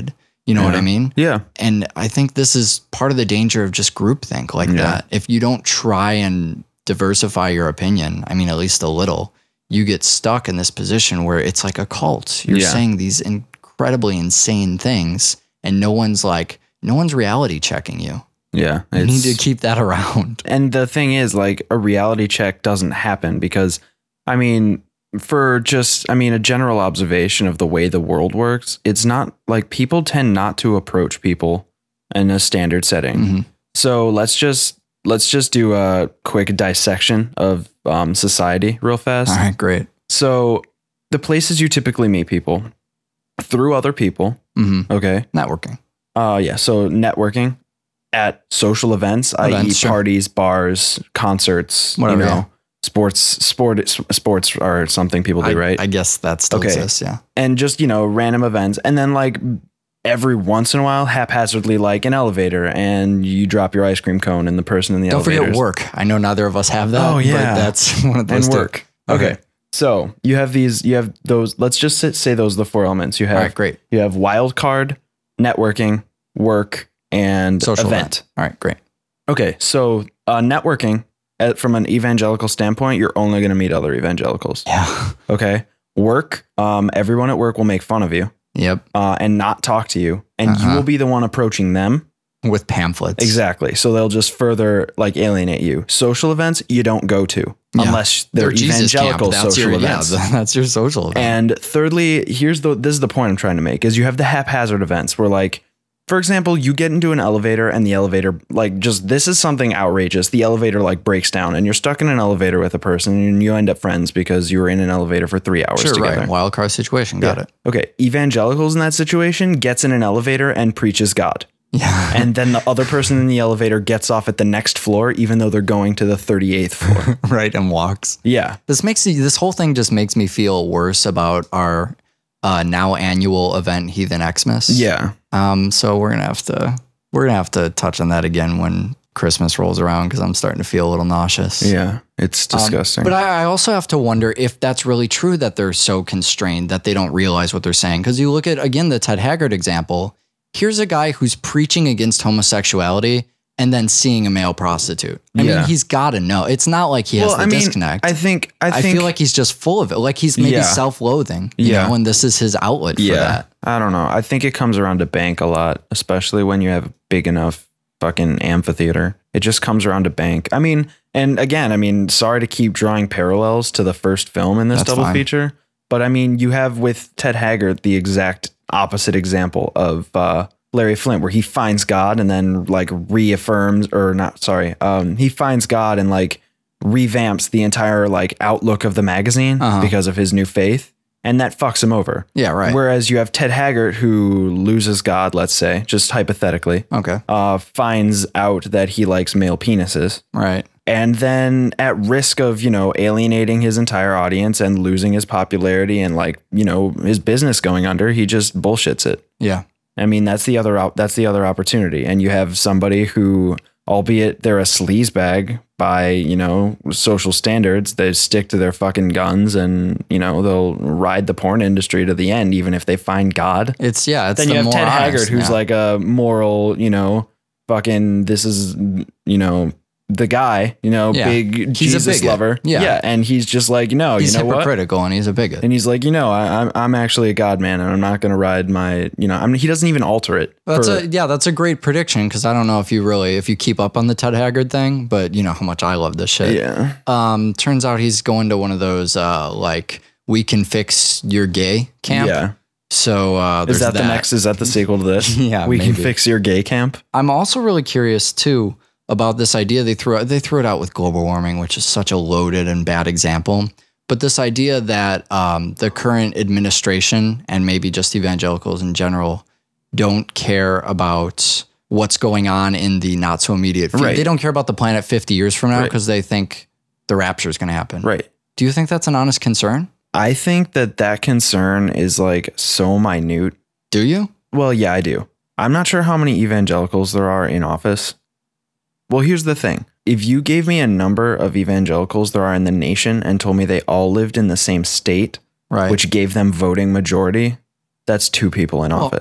You know Yeah. what I mean? Yeah. And I think this is part of the danger of just groupthink like Yeah. that. If you don't try and diversify your opinion, I mean, at least a little, you get stuck in this position where it's like a cult. You're Yeah. saying these incredibly insane things, and no one's like, no one's reality checking you. Yeah. You need it's- to keep that around. And the thing is, like, a reality check doesn't happen because, I mean, for just, I mean, a general observation of the way the world works, it's not like people tend not to approach people in a standard setting. Mhm. So let's just let's just do a quick dissection of um, society real fast. All right, great. So the places you typically meet people through other people. hmm Okay. Networking. Uh, yeah. So networking at social events, that Events, is sure. parties, bars, concerts, Whatever, you know, yeah. sports, sport, s- sports are something people do, I, right? I guess that still Okay. exists. Yeah. and just, you know, random events. And then like every once in a while, haphazardly, like an elevator, and you drop your ice cream cone and the person in the Don't elevator. forget work. I know neither of us have that. Oh, yeah. But that's one of those And two. work. Okay. So you have these, you have those, let's just sit, say those are the four elements. You have, All right, great. you have wild card, networking, work, and Social event. event. All right, great. Okay, so uh, networking, uh, from an evangelical standpoint, you're only going to meet other evangelicals. Yeah. Okay, work, um, everyone at work will make fun of you Yep. uh, and not talk to you, and you Uh-huh. will be the one approaching them. With pamphlets. Exactly. So they'll just further like alienate you. Social events you don't go to Yeah. unless they're Or Jesus evangelical camp. That's social your, events. Yeah, that's your social event. And thirdly, here's the this is the point I'm trying to make is you have the haphazard events where like, for example, you get into an elevator and the elevator like just this is something outrageous. The elevator like breaks down and you're stuck in an elevator with a person and you end up friends because you were in an elevator for three hours Sure, together. right. Wild card situation. Got Yeah. it. Okay. Evangelicals in that situation gets in an elevator and preaches God. Yeah. And then the other person in the elevator gets off at the next floor, even though they're going to the thirty-eighth floor. Right. And walks. Yeah. This makes me, this whole thing just makes me feel worse about our uh, now annual event, Heathen Xmas. Yeah. Um. So we're gonna have to we're gonna have to touch on that again when Christmas rolls around because I'm starting to feel a little nauseous. Yeah. It's Um, disgusting. but I, I also have to wonder if that's really true that they're so constrained that they don't realize what they're saying. Because you look at, again, the Ted Haggard example. Here's a guy who's preaching against homosexuality and then seeing a male prostitute. I Yeah. mean, he's got to know. It's not like he has well, the I mean, disconnect. I think, I I think, feel like he's just full of it. Like he's maybe Yeah. self-loathing, you Yeah. know, and this is his outlet for that. I don't know. I think it comes around to bank a lot, especially when you have a big enough fucking amphitheater. It just comes around to bank. I mean, and again, I mean, sorry to keep drawing parallels to the first film in this That's double fine. feature, but I mean, you have with Ted Haggard the exact opposite example of uh, Larry Flint, where he finds God and then like reaffirms, or not, sorry, um, he finds God and like revamps the entire like outlook of the magazine Uh-huh. because of his new faith. And that fucks him over. Yeah, right. Whereas you have Ted Haggard, who loses God, let's say, just hypothetically, Okay. uh, finds out that he likes male penises. Right. And then at risk of, you know, alienating his entire audience and losing his popularity and like, you know, his business going under, he just bullshits it. Yeah. I mean, that's the other op- that's the other opportunity. And you have somebody who, albeit they're a sleazebag by, you know, social standards, they stick to their fucking guns and, you know, they'll ride the porn industry to the end, even if they find God. It's, yeah. It's Then the you have more Ted honest, Haggard, who's yeah. like a moral, you know, fucking, this is, you know, the guy, you know, Yeah. big He's a Jesus bigot. lover. Yeah. Yeah. And he's just like, no, He's you know what? hypocritical and he's a bigot. And he's like, you know, I, I'm I'm actually a God man, and I'm not going to ride my, you know, I mean, he doesn't even alter it. That's for- a yeah, that's a great prediction because I don't know if you really if you keep up on the Ted Haggard thing, but you know how much I love this shit. yeah, Um, turns out he's going to one of those uh like we can fix your gay camp. yeah. So uh, there's Is that, the next? Is that the sequel to this? Yeah, we can maybe. fix your gay camp. I'm also really curious too about this idea they threw out. They threw it out with global warming, which is such a loaded and bad example. But this idea that um, the current administration and maybe just evangelicals in general don't care about what's going on in the not so immediate future. Right. They don't care about the planet fifty years from now Right. because they think the rapture is going to happen. Right. Do you think that's an honest concern? I think that that concern is like so minute. Do you? Well, yeah, I do. I'm not sure how many evangelicals there are in office. Well, here's the thing. If you gave me a number of evangelicals there are in the nation and told me they all lived in the same state, Right. which gave them voting majority, that's two people in Well, office.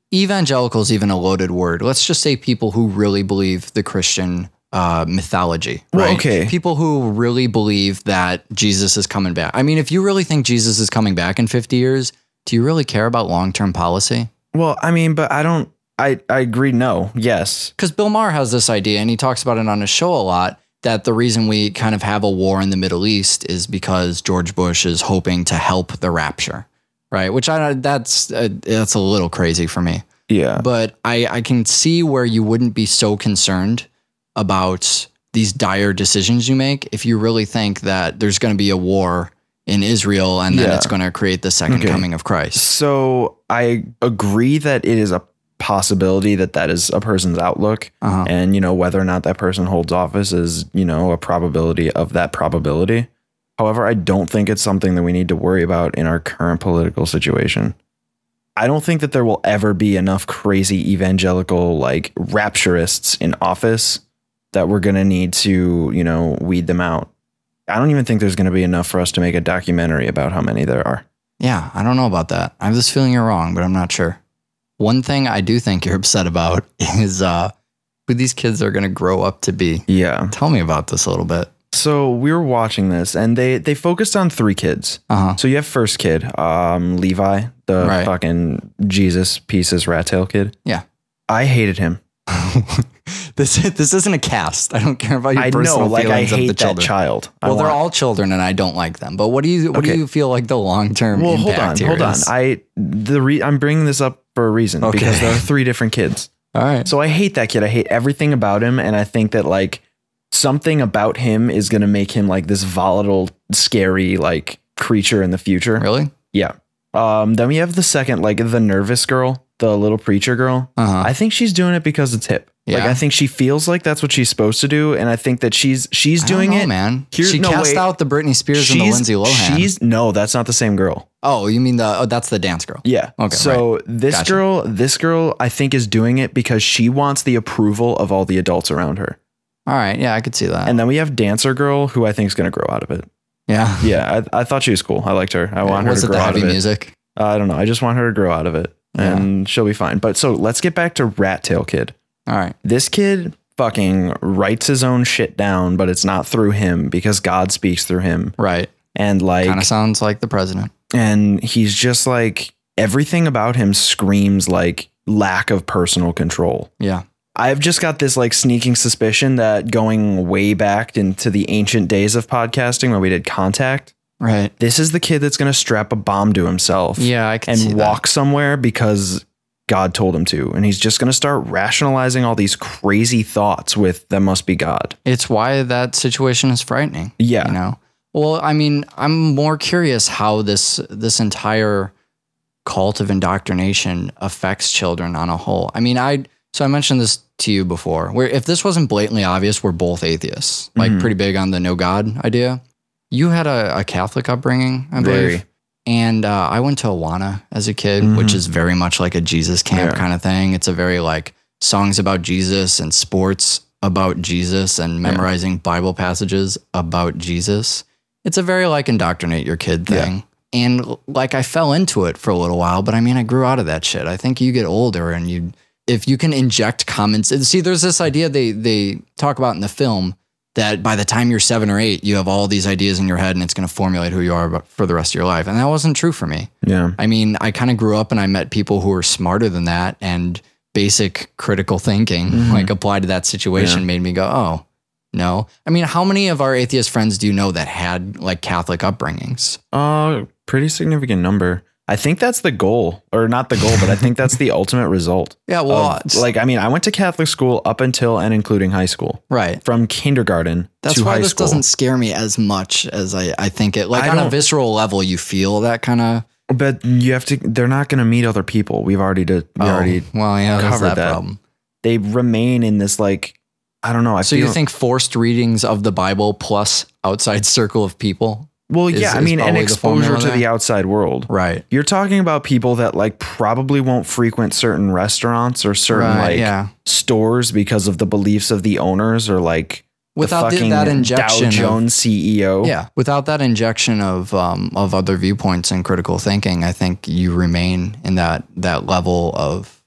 evangelical is even a loaded word. Let's just say people who really believe the Christian uh, mythology, Well, right? okay. People who really believe that Jesus is coming back. I mean, if you really think Jesus is coming back in fifty years, do you really care about long-term policy? Well, I mean, but I don't, I, I agree. No, yes. Because Bill Maher has this idea, and he talks about it on his show a lot, that the reason we kind of have a war in the Middle East is because George Bush is hoping to help the rapture, right? Which I that's uh, that's a little crazy for me. Yeah. But I, I can see where you wouldn't be so concerned about these dire decisions you make if you really think that there's going to be a war in Israel and then Yeah. it's going to create the second Okay. coming of Christ. So I agree that it is a possibility that that is a person's outlook. Uh-huh. And, you know, whether or not that person holds office is, you know, a probability of that probability. However, I don't think it's something that we need to worry about in our current political situation. I don't think that there will ever be enough crazy evangelical, like, rapturists in office that we're going to need to, you know, weed them out. I don't even think there's going to be enough for us to make a documentary about how many there are. Yeah, I don't know about that. I have this feeling you're wrong, but I'm not sure. One thing I do think you're upset about is uh, who these kids are going to grow up to be. Yeah. Tell me about this a little bit. So we were watching this, and they they focused on three kids. Uh-huh. So you have first kid, um, Levi, the Right. fucking Jesus pieces rat tail kid. Yeah. I hated him. this this isn't a cast. I don't care about your I personal know, like I feelings of the hate that children. child. I Well, they're want- all children, and I don't like them. But what do you what Okay. do you feel like the long term Well, hold impact on, here hold on. is? I the re- I'm bringing this up for a reason Okay. because there are three different kids. all right. So I hate that kid. I hate everything about him, and I think that like something about him is going to make him like this volatile, scary like creature in the future. Really? Yeah. Um. Then we have the second, like the nervous girl, the little preacher girl. Uh-huh. I think she's doing it because it's hip. Like Yeah. I think she feels like that's what she's supposed to do, and I think that she's she's I don't doing know, it, man. Here- she no, cast wait. out the Britney Spears and the Lindsay Lohan. She's no, that's not the same girl. oh, you mean the oh, that's the dance girl? Yeah. Okay, So this Gotcha. girl, this girl, I think is doing it because she wants the approval of all the adults around her. All right. Yeah, I could see that. And then we have dancer girl, who I think is going to grow out of it. yeah. Yeah, I, I thought she was cool. I liked her. I want her Was to it grow the out heavy of it. music? Uh, I don't know. I just want her to grow out of it, Yeah. and she'll be fine. But so let's get back to Rat Tail Kid. All right. This kid fucking writes his own shit down, but it's not through him because God speaks through him. Right. And like, Kind of sounds like the president. and he's just like, everything about him screams like lack of personal control. Yeah. I've just got this like sneaking suspicion that going way back into the ancient days of podcasting when we did Contact, Right. this is the kid that's going to strap a bomb to himself Yeah, I can see and that. walk somewhere because God told him to. And he's just going to start rationalizing all these crazy thoughts with that must be God. It's why that situation is frightening. Yeah. You know? Well, I mean, I'm more curious how this this entire cult of indoctrination affects children on a whole. I mean, I so I mentioned this to you before. Where if this wasn't blatantly obvious, we're both atheists, like Mhm. pretty big on the no God idea. You had a, a Catholic upbringing, I believe. Very. And uh, I went to Awana as a kid, Mhm. which is very much like a Jesus camp Yeah. kind of thing. It's a very like songs about Jesus and sports about Jesus and memorizing Bible passages about Jesus. It's a very like indoctrinate your kid Yeah. thing. And like I fell into it for a little while, but I mean, I grew out of that shit. I think you get older and you, if you can inject comments, see, there's this idea they, they talk about in the film that by the time you're seven or eight, you have all these ideas in your head and it's going to formulate who you are for the rest of your life. And that wasn't true for me. Yeah. I mean, I kind of grew up and I met people who were smarter than that, and basic critical thinking, Mhm. like applied to that situation, Yeah. made me go, oh, no. I mean, how many of our atheist friends do you know that had like Catholic upbringings? Uh, pretty significant number. I think that's the goal, or not the goal, but I think that's the ultimate result. Yeah, well, of- it's- like, I mean, I went to Catholic school up until and including high school, right. from kindergarten That's to why high this school. doesn't scare me as much as I, I think it. Like I on a don't- visceral level, you feel that kind of. But you have to. They're not going to meet other people. We've already did. We already. well, yeah, that's covered that, that. problem. They remain in this like. I don't know. I So feel, you think forced readings of the Bible plus outside circle of people? Well, is- yeah. I is mean, and probably the exposure formula to there? the outside world. Right. You're talking about people that like probably won't frequent certain restaurants or certain Right, like yeah. stores because of the beliefs of the owners or like Without the the- fucking that injection Dow of- Jones C E O. Yeah, without that injection of um, of other viewpoints and critical thinking, I think you remain in that that level of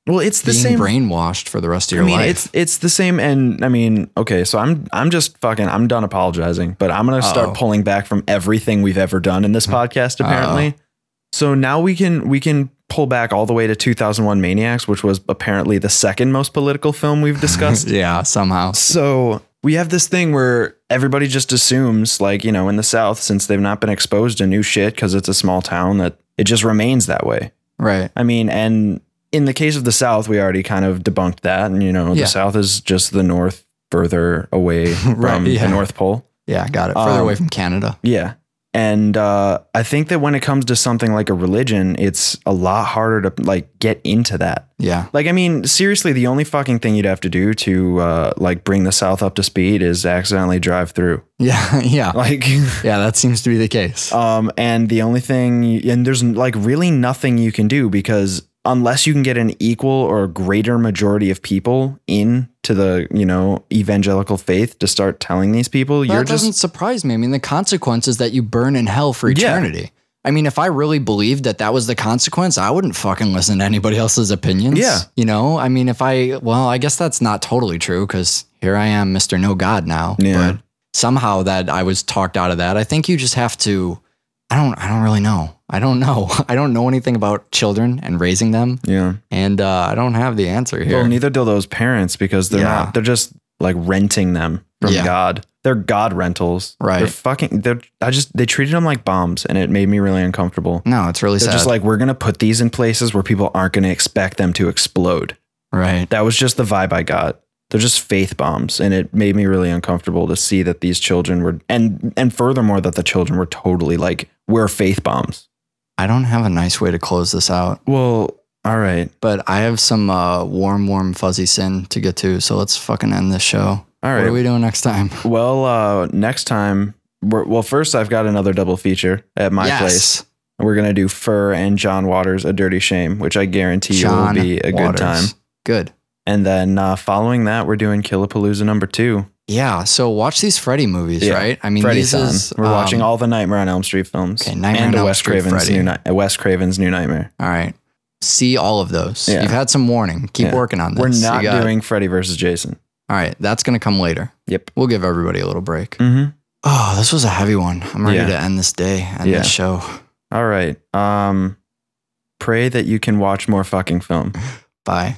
Well, it's the being same. brainwashed for the rest of your I mean, life. it's it's the same. And I mean, okay, so I'm I'm just fucking I'm done apologizing, but I'm gonna start Uh-oh. pulling back from everything we've ever done in this podcast. Apparently, Uh-oh. so now we can we can pull back all the way to two thousand one Maniacs, which was apparently the second most political film we've discussed. yeah, somehow. So we have this thing where everybody just assumes, like, you know, in the South, since they've not been exposed to new shit because it's a small town, that it just remains that way. Right. I mean, and in the case of the South, we already kind of debunked that. And, you know, Yeah. the South is just the North further away from Right, yeah. the North Pole. Yeah, got it. Further Um, away from Canada. Yeah. And uh, I think that when it comes to something like a religion, it's a lot harder to like get into that. Yeah. Like, I mean, seriously, the only fucking thing you'd have to do to uh, like bring the South up to speed is accidentally drive through. Yeah. Yeah. Like, yeah, that seems to be the case. um, and the only thing, and there's like really nothing you can do because unless you can get an equal or greater majority of people in to the, you know, evangelical faith to start telling these people, That you're doesn't just, surprise me. I mean, the consequence is that you burn in hell for Yeah. eternity. I mean, if I really believed that that was the consequence, I wouldn't fucking listen to anybody else's opinions. Yeah. You know, I mean, if I, well, I guess that's not totally true because here I am, Mister No God now. Yeah. But somehow that I was talked out of that. I think you just have to, I don't, I don't really know. I don't know. I don't know anything about children and raising them. yeah. And uh, I don't have the answer here. Well, neither do those parents because they're Yeah. not, they're just like renting them from Yeah. God. They're God rentals. Right. They're fucking, they're, I just, they treated them like bombs and it made me really uncomfortable. no, it's really They're sad. just like, we're going to put these in places where people aren't going to expect them to explode. right. That was just the vibe I got. They're just faith bombs. And it made me really uncomfortable to see that these children were, and, and furthermore, that the children were totally like, we're faith bombs. I don't have a nice way to close this out. Well, all right. But I have some uh, warm, warm, fuzzy sin to get to. So let's fucking end this show. All What right. are we doing next time? Well, uh, next time, we're, well, first I've got another double feature at my Yes. place. We're going to do Fur and John Waters, A Dirty Shame, which I guarantee John will be a good Waters. time. Good. And then uh, following that, we're doing Killapalooza number two. Yeah. So watch these Freddy movies, Yeah. right? I mean, Freddy these San. is, We're watching um, all the Nightmare on Elm Street films. Okay, Nightmare and on Elm Wes Street Craven's Freddy. new Ni- Wes Craven's new Nightmare. All right. See all of those. Yeah. You've had some warning. Keep Yeah. working on this. We're You not got- doing Freddy versus Jason. All right. That's going to come later. Yep. We'll give everybody a little break. Mm-hmm. Oh, this was a heavy one. I'm ready Yeah. to end this day, end Yeah. this show. All right. Um, pray that you can watch more fucking film. Bye.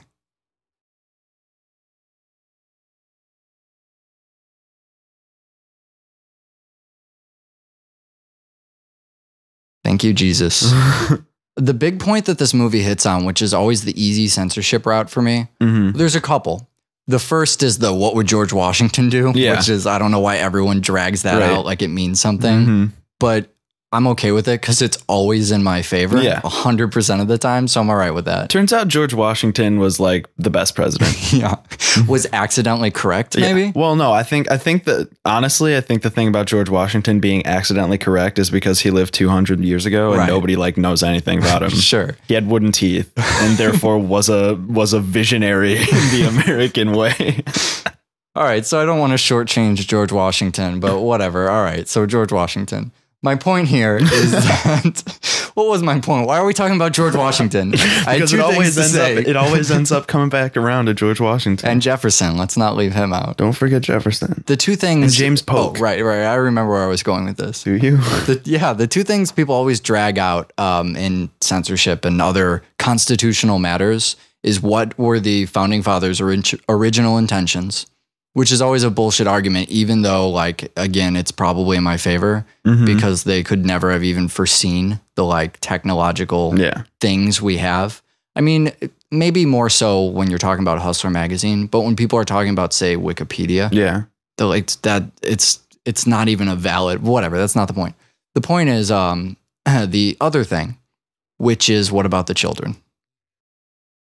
Thank you, Jesus. The big point that this movie hits on, which is always the easy censorship route for me, hmm there's a couple. The first is the what would George Washington do? Yeah. Which is, I don't know why everyone drags that Right. out like it means something, hmm but I'm okay with it because it's always in my favor Yeah. one hundred percent of the time. So I'm all right with that. Turns out George Washington was like the best president. Yeah. Was accidentally correct, Yeah. maybe? Well, no, I think I think that honestly, I think the thing about George Washington being accidentally correct is because he lived two hundred years ago and Right. nobody like knows anything about him. Sure. He had wooden teeth and therefore was a was a visionary in the American way. All right. So I don't want to shortchange George Washington, but whatever. All right. So George Washington. My point here is that what was my point? Why are we talking about George Washington? I had Because two it always things to ends say. up it always ends up coming back around to George Washington. And Jefferson. Let's not leave him out. don't forget Jefferson. The two things. And James Polk. Oh, right, right. I remember where I was going with this. Do you? The, yeah, the two things people always drag out um, in censorship and other constitutional matters is what were the founding fathers' orig- original intentions, which is always a bullshit argument, even though, like, again, it's probably in my favor Mhm. because they could never have even foreseen the like technological Yeah. things we have. I mean, maybe more so when you're talking about Hustler magazine, but when people are talking about, say, Wikipedia, Yeah. the like that it's it's not even a valid whatever. That's not the point. The point is um the other thing, which is what about the children?